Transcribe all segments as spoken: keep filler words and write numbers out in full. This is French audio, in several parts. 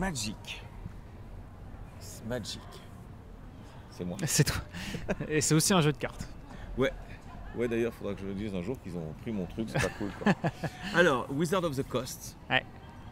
Magic. Magic. C'est moi. C'est toi. Et c'est aussi un jeu de cartes. Ouais. Ouais, d'ailleurs, il faudra que je le dise un jour qu'ils ont pris mon truc, c'est pas cool, quoi. Alors, Wizard of the Coast. Ouais.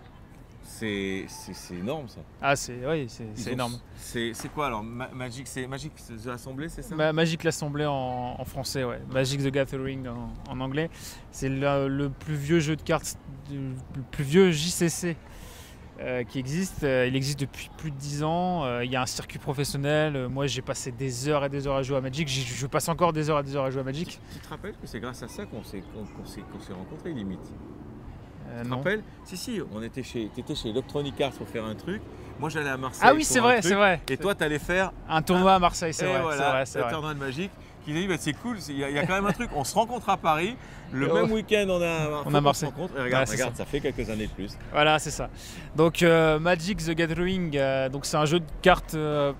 C'est énorme, ça. Ah, c'est oui, c'est énorme. C'est quoi alors? Ma Magic, c'est Magic l'Assemblée, c'est ça? Ma Magic l'Assemblée en, en français, ouais. Magic the Gathering en, en anglais. C'est le, le plus vieux jeu de cartes, le plus vieux J C C euh, qui existe. Euh, il existe depuis plus de dix ans. Euh, il y a un circuit professionnel. Euh, moi, j'ai passé des heures et des heures à jouer à Magic. Je passe encore des heures et des heures à jouer à Magic. Tu, tu te rappelles que c'est grâce à ça qu'on s'est qu'on, qu'on s'est qu'on s'est rencontrés, limite? Euh, tu te non. rappelles? Si, si, on était chez, t'étais chez Electronic Arts pour faire un truc. Moi, j'allais à Marseille. Ah oui, c'est vrai, c'est vrai. Et toi, t'allais faire un tournoi à Marseille, c'est vrai. Voilà, c'est vrai, un tournoi de Magic. Qui dit, bah, c'est cool, il y, y a quand même un truc. On se rencontre à Paris. Le oh. même week-end, on a, on a Marseille. On se rencontre. Et regarde, ouais, regarde ça. ça fait quelques années de plus. Voilà, c'est ça. Donc, euh, Magic the Gathering, euh, donc c'est un jeu de cartes euh,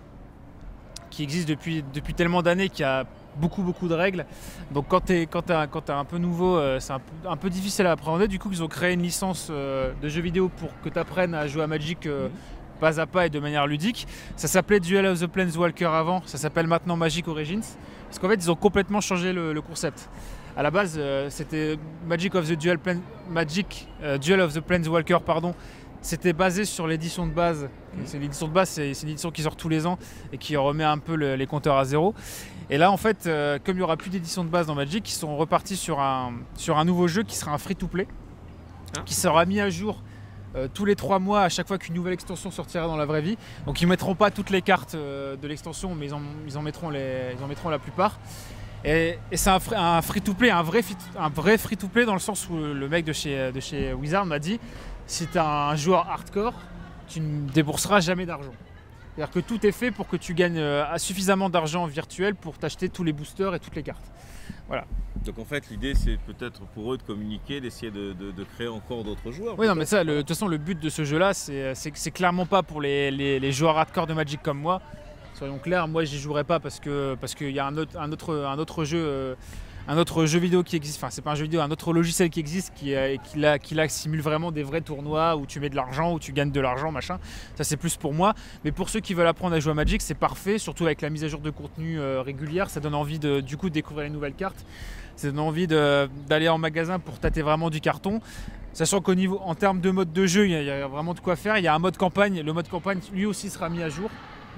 qui existe depuis, depuis tellement d'années qu'il y a beaucoup beaucoup de règles. Donc quand tu es, quand t'es, quand t'es un peu nouveau, euh, c'est un, un peu difficile à appréhender. Du coup, ils ont créé une licence euh, de jeux vidéo pour que tu apprennes à jouer à Magic euh, mmh. pas à pas et de manière ludique. Ça s'appelait Duel of the Planeswalker avant, ça s'appelle maintenant Magic Origins. Parce qu'en fait, ils ont complètement changé le, le concept. À la base, euh, c'était Magic of the Duel, Plan Magic euh, Duel of the Planeswalker, pardon. C'était basé sur l'édition de base. Mmh. C'est l'édition de base, c'est une édition qui sort tous les ans et qui remet un peu le, les compteurs à zéro. Et là, en fait, euh, comme il n'y aura plus d'édition de base dans Magic, ils sont repartis sur un, sur un nouveau jeu qui sera un free-to-play, ah. qui sera mis à jour euh, tous les trois mois à chaque fois qu'une nouvelle extension sortira dans la vraie vie. Donc ils ne mettront pas toutes les cartes euh, de l'extension, mais ils en, ils, en mettront les, ils en mettront la plupart. Et, et c'est un, un free-to-play, un vrai, un vrai free-to-play dans le sens où le mec de chez, de chez Wizard m'a dit si tu es un joueur hardcore, tu ne débourseras jamais d'argent. C'est-à-dire que tout est fait pour que tu gagnes euh, suffisamment d'argent virtuel pour t'acheter tous les boosters et toutes les cartes. Voilà. Donc en fait, l'idée, c'est peut-être pour eux de communiquer, d'essayer de, de, de créer encore d'autres joueurs. Oui, non, mais ça, le, de toute façon, le but de ce jeu-là, c'est clairement pas pour les, les, les joueurs hardcore de Magic comme moi. Soyons clairs, moi, j'y jouerai pas parce que parce qu'il y a un autre, un autre, un autre jeu. Euh, un autre jeu vidéo qui existe, enfin c'est pas un jeu vidéo, un autre logiciel qui existe qui, euh, qui, là, qui là simule vraiment des vrais tournois où tu mets de l'argent, où tu gagnes de l'argent, machin. Ça c'est plus pour moi. Mais pour ceux qui veulent apprendre à jouer à Magic, c'est parfait, surtout avec la mise à jour de contenu euh, régulière. Ça donne envie de, du coup, de découvrir les nouvelles cartes. Ça donne envie d'aller en magasin pour tâter vraiment du carton. Sachant qu'au niveau, en termes de mode de jeu, il y, y a vraiment de quoi faire. Il y a un mode campagne. Le mode campagne, lui aussi, sera mis à jour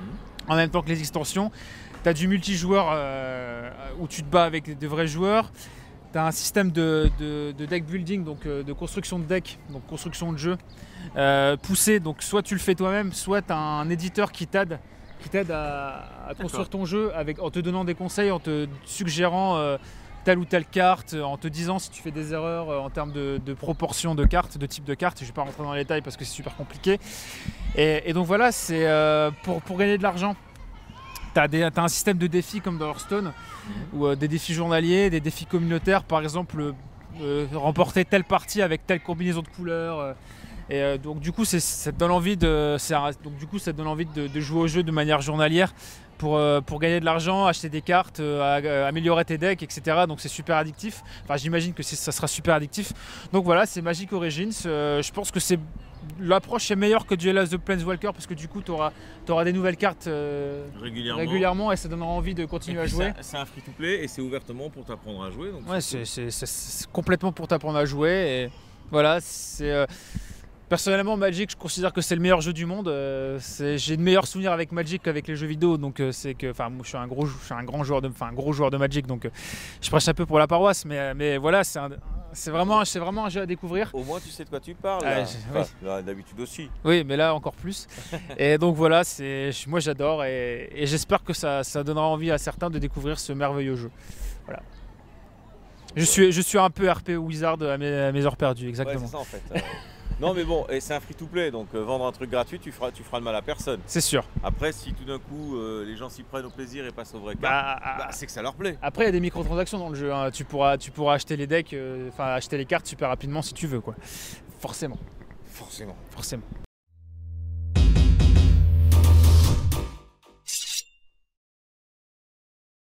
en même temps que les extensions. Tu as du multijoueur euh, où tu te bats avec de vrais joueurs. Tu as un système de, de, de deck building, donc euh, de construction de deck, donc construction de jeu euh, poussé. Donc soit tu le fais toi-même, soit tu as un éditeur qui t'aide qui t'aide à, à construire ton jeu avec, en te donnant des conseils, en te suggérant euh, telle ou telle carte, en te disant si tu fais des erreurs euh, en termes de, de proportion de cartes, de type de cartes. Je ne vais pas rentrer dans les détails parce que c'est super compliqué. Et, et donc voilà, c'est euh, pour, pour gagner de l'argent. Tu as, as un système de défis comme dans Hearthstone, mmh. ou euh, des défis journaliers, des défis communautaires, par exemple euh, remporter telle partie avec telle combinaison de couleurs. Euh, et euh, donc du coup, ça te donne envie de, un, donc du coup, ça te donne envie de, de jouer au jeu de manière journalière pour, euh, pour gagner de l'argent, acheter des cartes, euh, améliorer tes decks, et cetera. Donc c'est super addictif. Enfin, j'imagine que ça sera super addictif. Donc voilà, c'est Magic Origins. Euh, je pense que c'est l'approche est meilleure que Duel of the Planeswalker parce que du coup tu auras, auras des nouvelles cartes euh, régulièrement. régulièrement et ça donnera envie de continuer à jouer. C'est un free-to-play et c'est ouvertement pour t'apprendre à jouer. Donc ouais, c'est complètement pour t'apprendre à jouer. Et voilà, c'est euh, personnellement Magic, je considère que c'est le meilleur jeu du monde. Euh, J'ai de meilleurs souvenirs avec Magic qu'avec les jeux vidéo, donc euh, c'est que, enfin, moi je suis un gros, je suis un grand joueur de, enfin un gros joueur de Magic, donc euh, je prêche un peu pour la paroisse, mais mais voilà, c'est un C'est vraiment, vraiment un jeu à découvrir. Au moins tu sais de quoi tu parles. Euh, enfin, oui. D'habitude aussi. Oui, mais là encore plus. Et donc voilà, moi j'adore et, et j'espère que ça, ça donnera envie à certains de découvrir ce merveilleux jeu. Voilà. Je suis, je suis un peu R P Wizard à mes, à mes heures perdues, exactement. Ouais, c'est ça en fait. euh, non mais bon, c'est un free-to-play, donc euh, vendre un truc gratuit, tu feras, tu feras de mal à personne. C'est sûr. Après, si tout d'un coup euh, les gens s'y prennent au plaisir et passent au vrai cas, bah, bah, c'est que ça leur plaît. Après, il y a des microtransactions dans le jeu. Hein. Tu pourras, tu pourras acheter les decks, enfin euh, acheter les cartes super rapidement si tu veux, quoi. Forcément. Forcément. Forcément.